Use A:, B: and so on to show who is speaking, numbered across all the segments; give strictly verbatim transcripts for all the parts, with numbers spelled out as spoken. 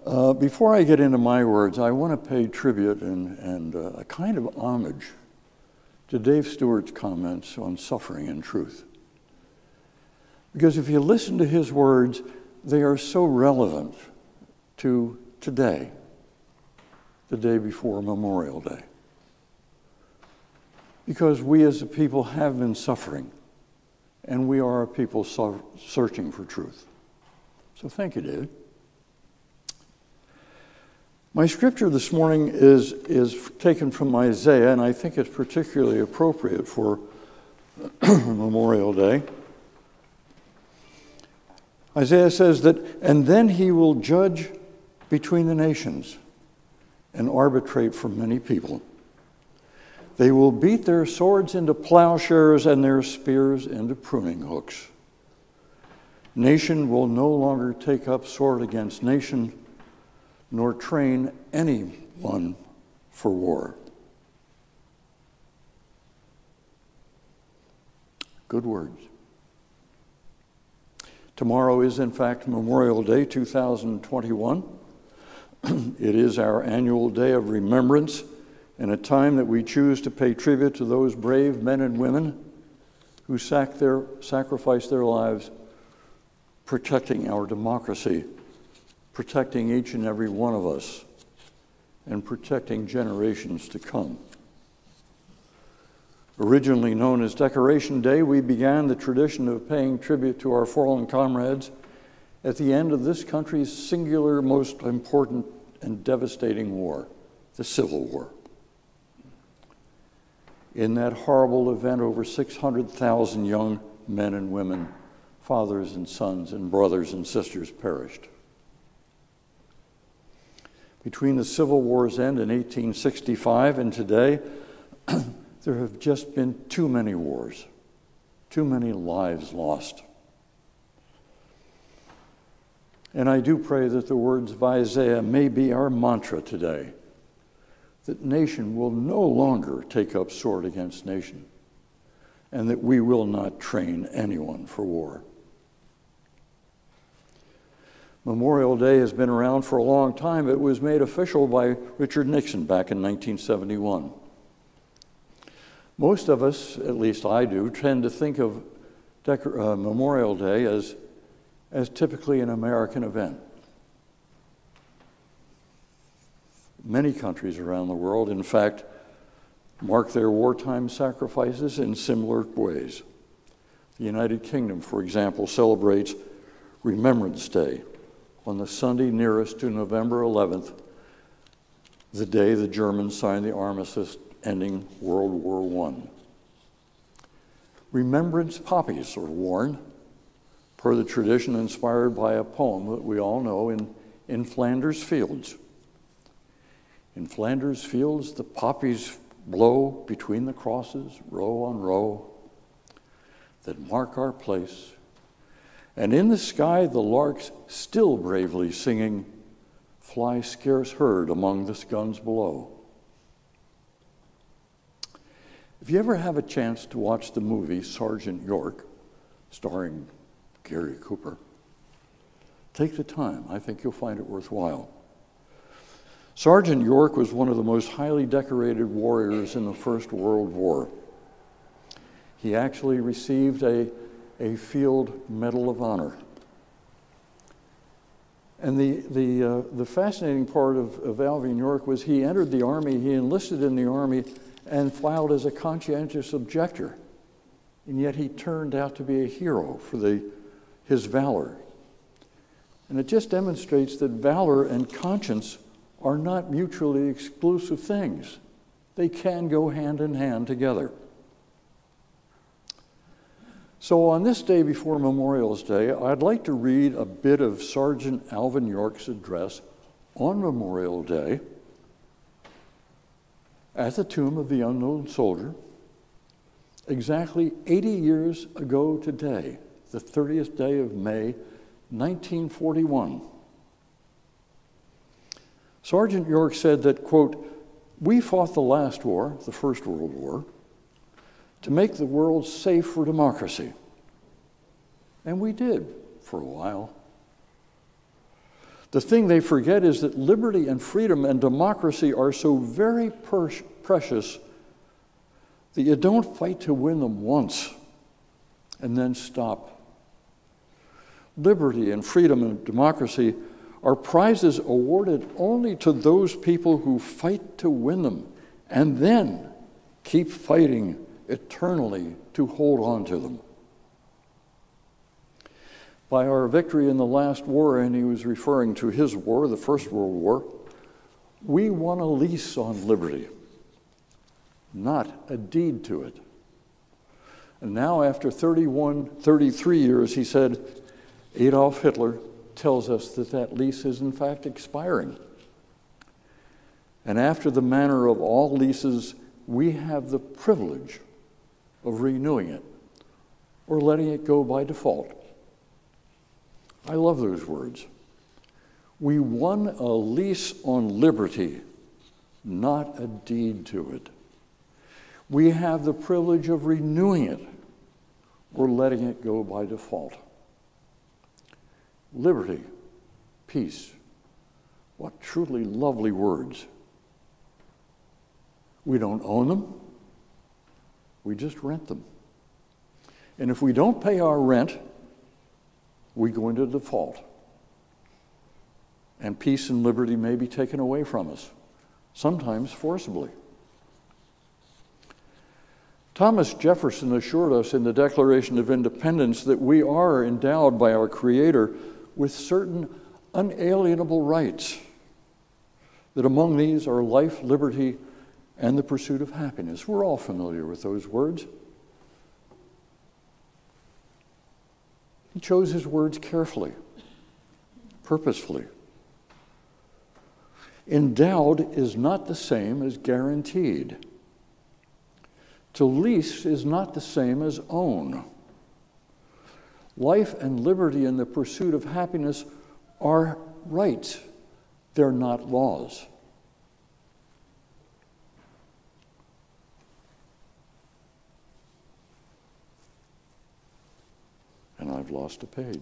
A: Uh, before I get into my words, I want to pay tribute and, and uh, a kind of homage to Dave Stewart's comments on suffering and truth. Because if you listen to his words, they are so relevant to today, the day before Memorial Day. Because we as a people have been suffering, and we are a people so searching for truth. So thank you, David. My scripture this morning is, is taken from Isaiah, and I think it's particularly appropriate for Memorial Day. Isaiah says that, and then he will judge between the nations and arbitrate for many people. They will beat their swords into plowshares and their spears into pruning hooks. Nation will no longer take up sword against nation, nor train anyone for war. Good words. Tomorrow is, in fact, Memorial Day two thousand twenty-one. It is our annual day of remembrance and a time that we choose to pay tribute to those brave men and women who sac their, sacrificed their lives protecting our democracy, protecting each and every one of us, and protecting generations to come. Originally known as Decoration Day, we began the tradition of paying tribute to our fallen comrades at the end of this country's singular, most important and devastating war, the Civil War. In that horrible event, over six hundred thousand young men and women, fathers and sons and brothers and sisters perished. Between the Civil War's end in eighteen sixty-five and today, there have just been too many wars, too many lives lost. And I do pray that the words of Isaiah may be our mantra today, that nation will no longer take up sword against nation, and that we will not train anyone for war. Memorial Day has been around for a long time. It was made official by Richard Nixon back in nineteen seventy-one. Most of us, at least I do, tend to think of Decor- uh, Memorial Day as, as typically an American event. Many countries around the world, in fact, mark their wartime sacrifices in similar ways. The United Kingdom, for example, celebrates Remembrance Day on the Sunday nearest to November eleventh, the day the Germans signed the armistice ending World War One. Remembrance poppies are worn, per the tradition inspired by a poem that we all know in, in Flanders Fields. In Flanders Fields, the poppies blow between the crosses, row on row, that mark our place. And in the sky, the larks still bravely singing, fly scarce heard among the guns below. If you ever have a chance to watch the movie Sergeant York, starring Gary Cooper, take the time. I think you'll find it worthwhile. Sergeant York was one of the most highly decorated warriors in the First World War. He actually received a, a Field Medal of Honor. And the, the, uh, the fascinating part of, of Alvin York was he entered the Army, he enlisted in the Army, and filed as a conscientious objector. And yet he turned out to be a hero for the, his valor. And it just demonstrates that valor and conscience are not mutually exclusive things. They can go hand in hand together. So on this day before Memorial Day, I'd like to read a bit of Sergeant Alvin York's address on Memorial Day at the tomb of the unknown soldier, exactly eighty years ago today, the thirtieth day of May, nineteen forty-one. Sergeant York said that, quote, "We fought the last war, the First World War, to make the world safe for democracy. And we did for a while. The thing they forget is that liberty and freedom and democracy are so very per- precious that you don't fight to win them once and then stop. Liberty and freedom and democracy are prizes awarded only to those people who fight to win them and then keep fighting eternally to hold on to them. By our victory in the last war, and he was referring to his war, the First World War, we won a lease on liberty, not a deed to it. And now, after thirty-one, thirty-three years, he said, Adolf Hitler tells us that that lease is in fact expiring. And after the manner of all leases, we have the privilege of renewing it or letting it go by default. I love those words. We won a lease on liberty, not a deed to it. We have the privilege of renewing it or letting it go by default. Liberty, peace, what truly lovely words. We don't own them, we just rent them. And if we don't pay our rent, we go into default. And peace and liberty may be taken away from us, sometimes forcibly. Thomas Jefferson assured us in the Declaration of Independence that we are endowed by our Creator with certain unalienable rights, that among these are life, liberty, and the pursuit of happiness. We're all familiar with those words. He chose his words carefully, purposefully. Endowed is not the same as guaranteed. To lease is not the same as own. Life and liberty and the pursuit of happiness are rights. They're not laws. And I've lost a page.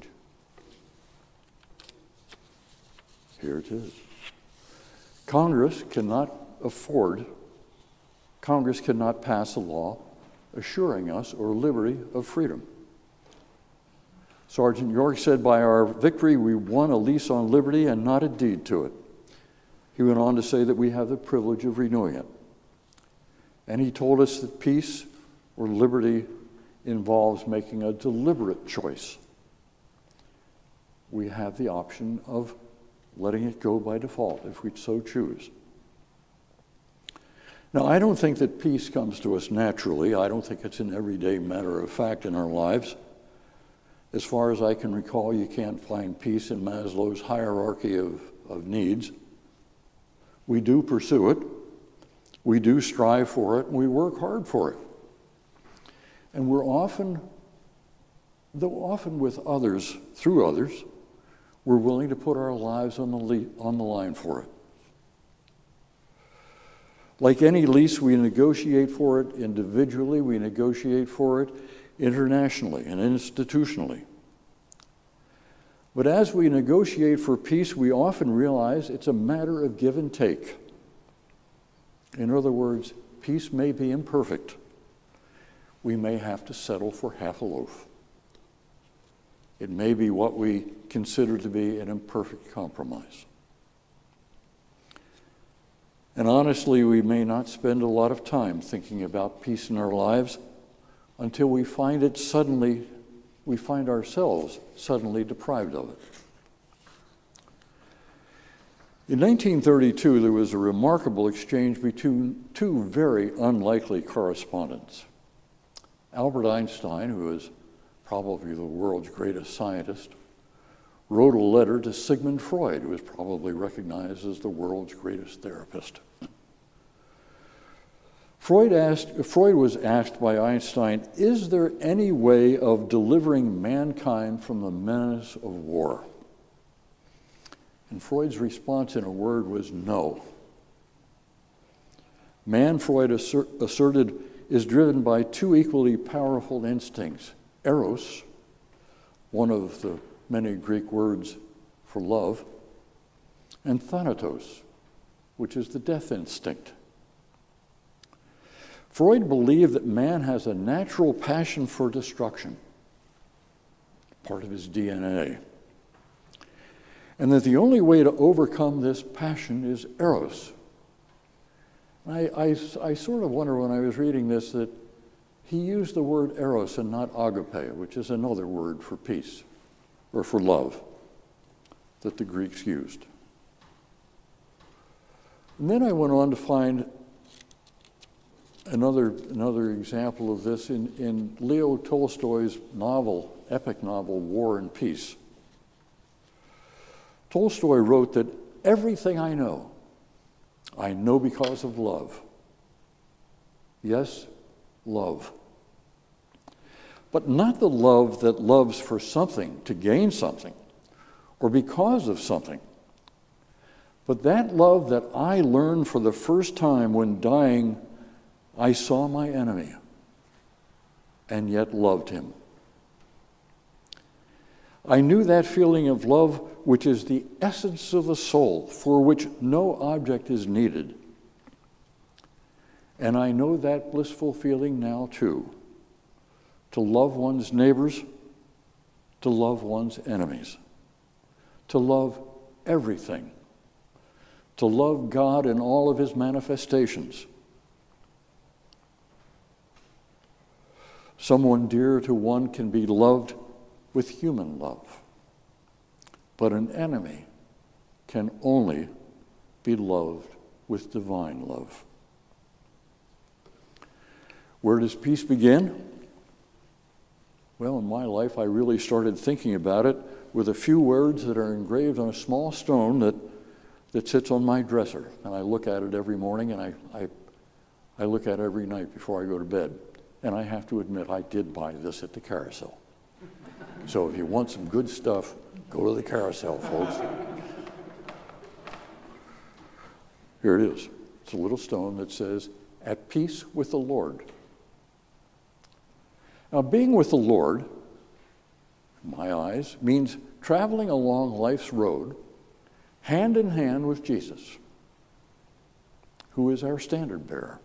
A: Here it is. Congress cannot afford, Congress cannot pass a law assuring us our liberty of freedom. Sergeant York said, by our victory, we won a lease on liberty and not a deed to it. He went on to say that we have the privilege of renewing it. And he told us that peace or liberty involves making a deliberate choice. We have the option of letting it go by default if we so choose. Now, I don't think that peace comes to us naturally. I don't think it's an everyday matter of fact in our lives. As far as I can recall, you can't find peace in Maslow's hierarchy of, of needs. We do pursue it. We do strive for it, and we work hard for it. And we're often, though often with others, through others, we're willing to put our lives on the, le- on the line for it. Like any lease, we negotiate for it individually, we negotiate for it internationally and institutionally. But as we negotiate for peace, we often realize it's a matter of give and take. In other words, peace may be imperfect. We may have to settle for half a loaf. It may be what we consider to be an imperfect compromise. And honestly, we may not spend a lot of time thinking about peace in our lives until we find it suddenly, we find ourselves suddenly deprived of it. In nineteen thirty-two, there was a remarkable exchange between two very unlikely correspondents. Albert Einstein, who is probably the world's greatest scientist, wrote a letter to Sigmund Freud, who is probably recognized as the world's greatest therapist. Freud, asked, Freud was asked by Einstein, is there any way of delivering mankind from the menace of war? And Freud's response in a word was no. Man, Freud assert, asserted, is driven by two equally powerful instincts. Eros, one of the many Greek words for love, and thanatos, which is the death instinct. Freud believed that man has a natural passion for destruction, part of his D N A, and that the only way to overcome this passion is eros. I, I, I sort of wonder when I was reading this that he used the word eros and not agape, which is another word for peace or for love that the Greeks used. And then I went on to find another, another example of this in, in Leo Tolstoy's novel, epic novel, War and Peace. Tolstoy wrote that everything I know, I know because of love. Yes, love. But not the love that loves for something, to gain something, or because of something. But that love that I learned for the first time when dying, I saw my enemy and yet loved him. I knew that feeling of love, which is the essence of the soul, for which no object is needed. And I know that blissful feeling now too, to love one's neighbors, to love one's enemies, to love everything, to love God in all of his manifestations. Someone dear to one can be loved with human love, but an enemy can only be loved with divine love. Where does peace begin? Well, in my life, I really started thinking about it with a few words that are engraved on a small stone that, that sits on my dresser. And I look at it every morning, and I, I, I look at it every night before I go to bed. And I have to admit, I did buy this at the carousel. So if you want some good stuff, go to the carousel, folks. Here it is. It's a little stone that says, "At peace with the Lord." Now, being with the Lord, in my eyes, means traveling along life's road hand in hand with Jesus, who is our standard bearer.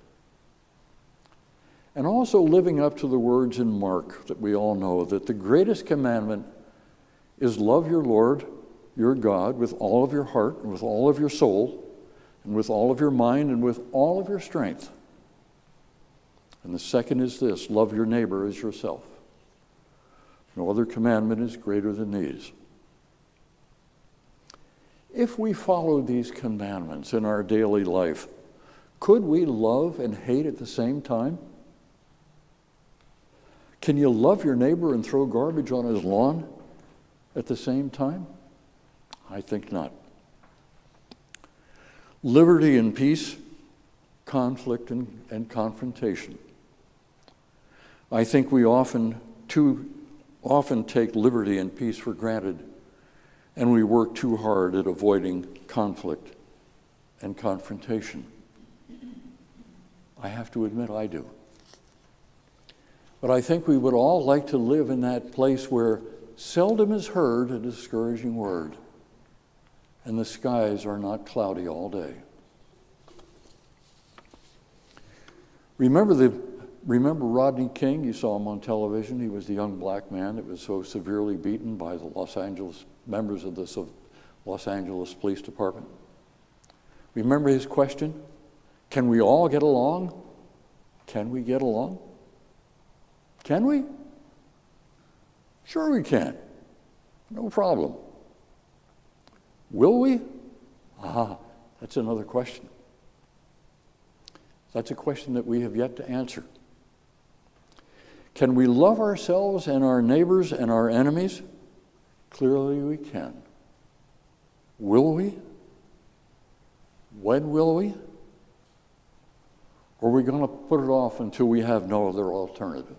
A: And also living up to the words in Mark that we all know, that the greatest commandment is love your Lord, your God, with all of your heart and with all of your soul and with all of your mind and with all of your strength. And the second is this: love your neighbor as yourself. No other commandment is greater than these. If we followed these commandments in our daily life, could we love and hate at the same time? Can you love your neighbor and throw garbage on his lawn at the same time? I think not. Liberty and peace, conflict and, and confrontation. I think we often too often take liberty and peace for granted, and we work too hard at avoiding conflict and confrontation. I have to admit I do. But I think we would all like to live in that place where seldom is heard a discouraging word, and the skies are not cloudy all day. Remember the remember Rodney King? You saw him on television. He was the young black man that was so severely beaten by the Los Angeles members of the Los Angeles Police Department. Remember his question? Can we all get along? Can we get along? Can we? Sure we can. No problem. Will we? Ah, that's another question. That's a question that we have yet to answer. Can we love ourselves and our neighbors and our enemies? Clearly we can. Will we? When will we? Or are we going to put it off until we have no other alternative?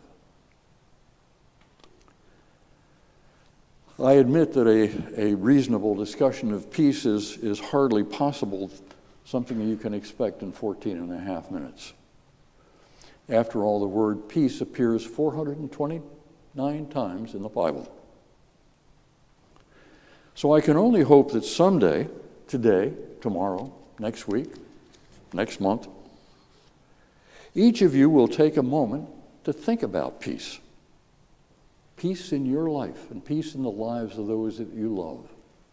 A: I admit that a, a reasonable discussion of peace is, is hardly possible, something that you can expect in fourteen and a half minutes. After all, the word peace appears four hundred twenty-nine times in the Bible. So I can only hope that someday, today, tomorrow, next week, next month, each of you will take a moment to think about peace. Peace in your life and peace in the lives of those that you love.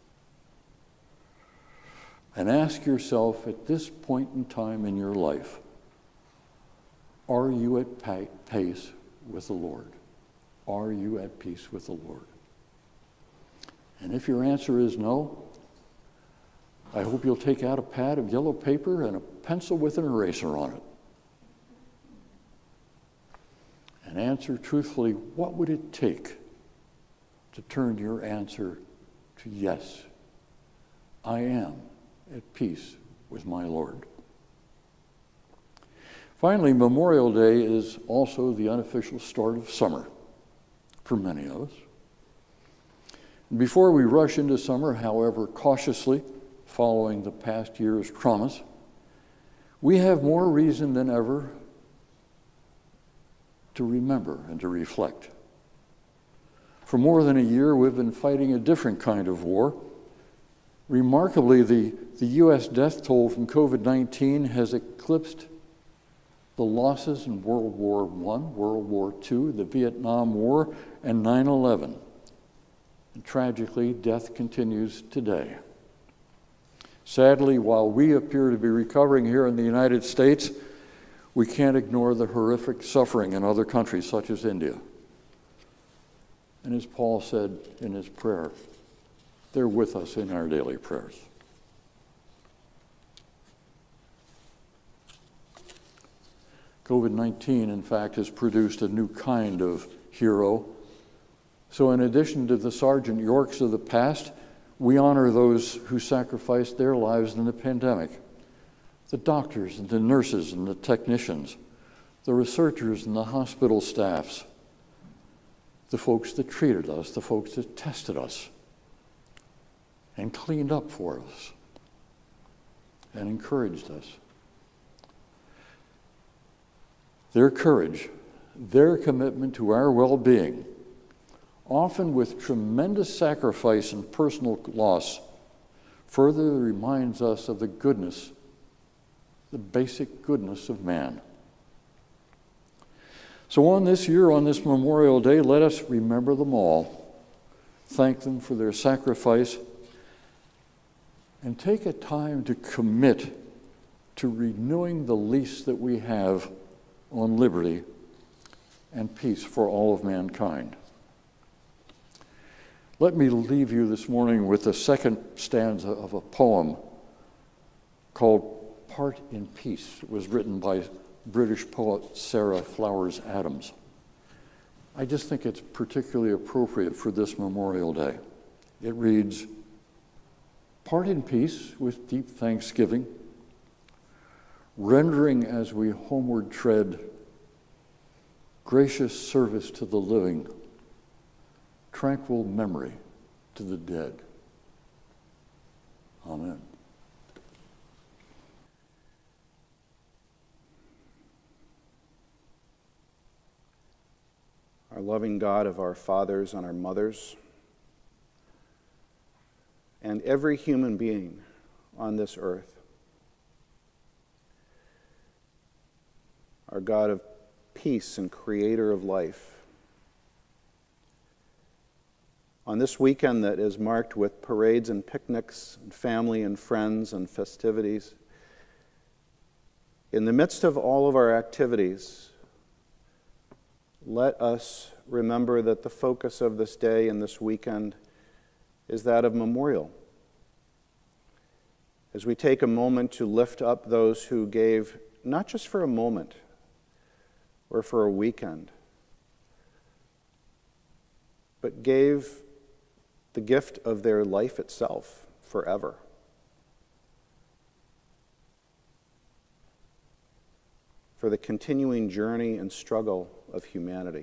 A: And ask yourself at this point in time in your life, are you at pace with the Lord? Are you at peace with the Lord? And if your answer is no, I hope you'll take out a pad of yellow paper and a pencil with an eraser on it. And answer truthfully, what would it take to turn your answer to yes, I am at peace with my Lord. Finally, Memorial Day is also the unofficial start of summer for many of us. Before we rush into summer, however cautiously, following the past year's traumas, we have more reason than ever to remember and to reflect. For more than a year, we've been fighting a different kind of war. Remarkably, the, the U S death toll from COVID nineteen has eclipsed the losses in World War One, World War Two, the Vietnam War, and nine eleven. And tragically, death continues today. Sadly, while we appear to be recovering here in the United States, we can't ignore the horrific suffering in other countries such as India. And as Paul said in his prayer, they're with us in our daily prayers. COVID nineteen, in fact, has produced a new kind of hero. So in addition to the Sergeant Yorks of the past, we honor those who sacrificed their lives in the pandemic. The doctors and the nurses and the technicians, the researchers and the hospital staffs, the folks that treated us, the folks that tested us and cleaned up for us and encouraged us. Their courage, their commitment to our well-being, often with tremendous sacrifice and personal loss, further reminds us of the goodness, the basic goodness of man. So on this year, on this Memorial Day, let us remember them all, thank them for their sacrifice, and take a time to commit to renewing the lease that we have on liberty and peace for all of mankind. Let me leave you this morning with the second stanza of a poem called Part in Peace. It was written by British poet Sarah Flowers Adams. I just think it's particularly appropriate for this Memorial Day. It reads, "Part in peace with deep thanksgiving, rendering as we homeward tread gracious service to the living, tranquil memory to the dead." Amen.
B: Our loving God of our fathers and our mothers, and every human being on this earth, our God of peace and creator of life, on this weekend that is marked with parades and picnics and family and friends and festivities, in the midst of all of our activities, let us remember that the focus of this day and this weekend is that of memorial. As we take a moment to lift up those who gave, not just for a moment or for a weekend, but gave the gift of their life itself forever. For the continuing journey and struggle of humanity.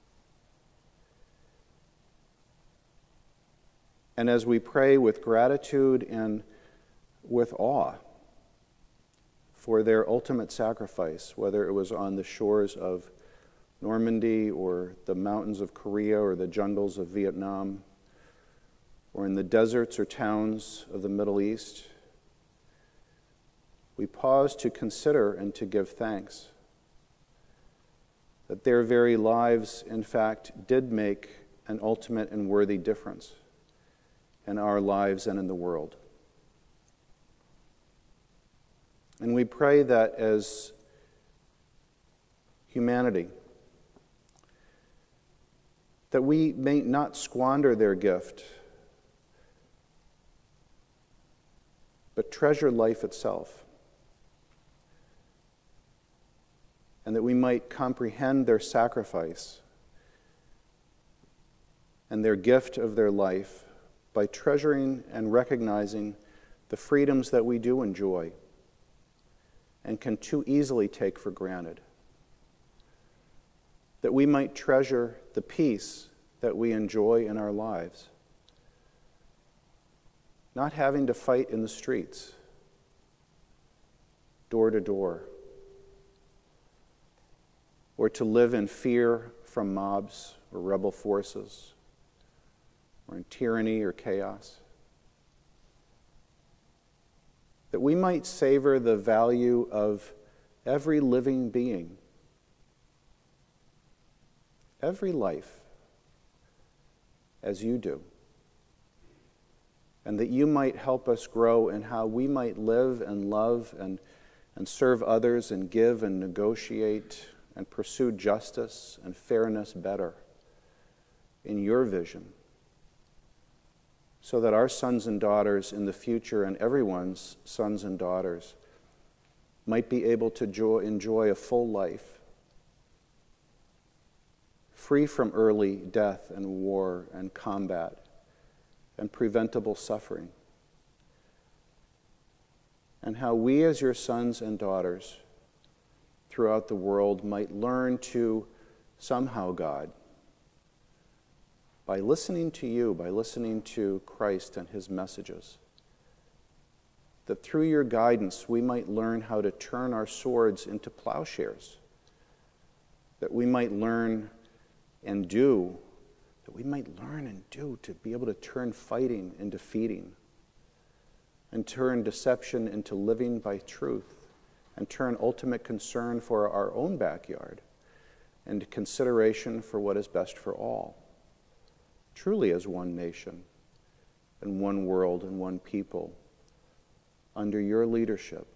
B: And as we pray with gratitude and with awe for their ultimate sacrifice, whether it was on the shores of Normandy or the mountains of Korea or the jungles of Vietnam, or in the deserts or towns of the Middle East, we pause to consider and to give thanks that their very lives, in fact, did make an ultimate and worthy difference in our lives and in the world. And we pray that as humanity, that we may not squander their gift, but treasure life itself, and that we might comprehend their sacrifice and their gift of their life by treasuring and recognizing the freedoms that we do enjoy and can too easily take for granted. That we might treasure the peace that we enjoy in our lives, not having to fight in the streets, door to door, or to live in fear from mobs or rebel forces, or in tyranny or chaos. That we might savor the value of every living being, every life, as you do. And that you might help us grow in how we might live and love and, and serve others and give and negotiate and pursue justice and fairness better in your vision, so that our sons and daughters in the future and everyone's sons and daughters might be able to jo- enjoy a full life, free from early death and war and combat and preventable suffering. And how we as your sons and daughters throughout the world might learn to somehow, God, by listening to you, by listening to Christ and his messages, that through your guidance we might learn how to turn our swords into plowshares, that we might learn and do, that we might learn and do to be able to turn fighting into feeding, and turn deception into living by truth, and turn ultimate concern for our own backyard into consideration for what is best for all, truly as one nation and one world and one people under your leadership.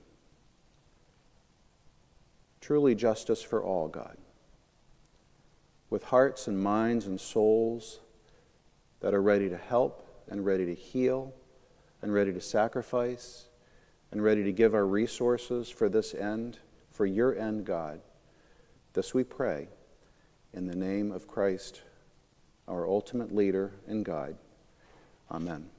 B: Truly justice for all, God, with hearts and minds and souls that are ready to help and ready to heal and ready to sacrifice and ready to give our resources for this end, for your end, God. This we pray in the name of Christ, our ultimate leader and guide. Amen.